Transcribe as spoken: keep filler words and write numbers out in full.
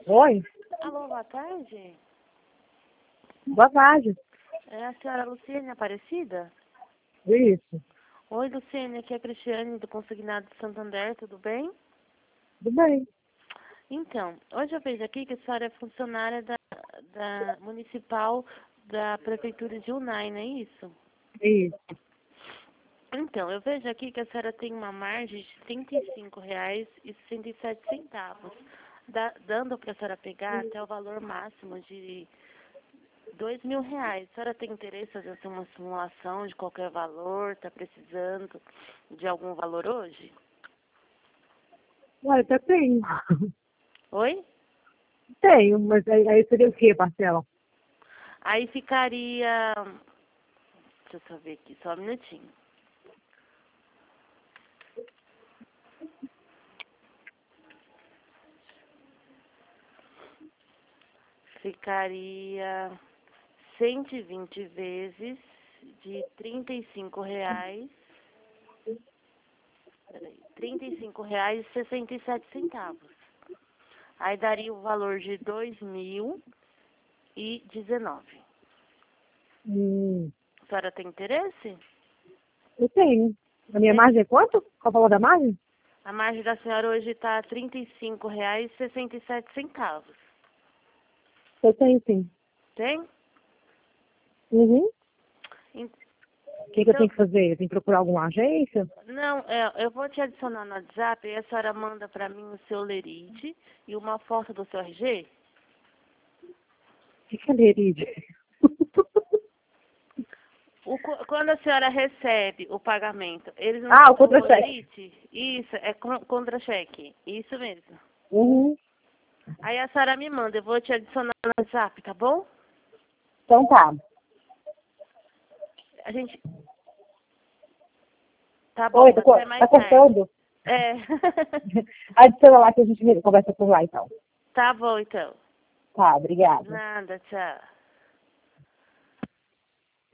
Oi, Alô, boa tarde. boa tarde. É a senhora Luciene Aparecida? Isso, Oi, Luciene, aqui é a Cristiane do Consignado de Santander, tudo bem? tudo bem. Então, hoje eu vejo aqui que a senhora é funcionária da, da municipal da Prefeitura de Unai, não é isso? Isso. Então, eu vejo aqui que a senhora tem uma margem de trinta e cinco reais e sessenta e sete centavos, da, dando para a senhora pegar até o valor máximo de dois mil reais. A senhora tem interesse em fazer assim, uma simulação de qualquer valor? Está precisando de algum valor hoje? Ué, até tenho. Oi? Tenho, mas aí, aí seria o quê, parcela? Aí ficaria... Deixa eu só ver aqui, só um minutinho. Ficaria cento e vinte vezes de trinta e cinco reais. Peraí, trinta e cinco reais e sessenta e sete centavos. Aí daria o valor de dois mil e dezenove. Hum, A senhora tem interesse? eu tenho. A minha Tem. margem é quanto? Qual o valor da margem? A margem da senhora hoje está trinta e cinco reais e sessenta e sete centavos. Eu tenho, sim. Tem? Uhum. En- O que, que eu Então, tenho que fazer? Eu tenho que procurar alguma agência? não, é, eu vou te adicionar no WhatsApp e a senhora manda para mim o seu lerite e uma foto do seu R G. O que, que é leride? O, co- quando a senhora recebe o pagamento, eles não Ah, te o dão o contra-cheque. lerite? Isso, é con- contra-cheque. Isso mesmo. Uhum. Aí a senhora me manda, eu vou te adicionar no WhatsApp, tá bom? Então tá. A gente... Tá Oi, bom, tá, co- até mais tá tarde. cortando? É. Adiciona lá que a gente conversa por lá, então. Tá bom, então. Tá, obrigada. Nada, tchau.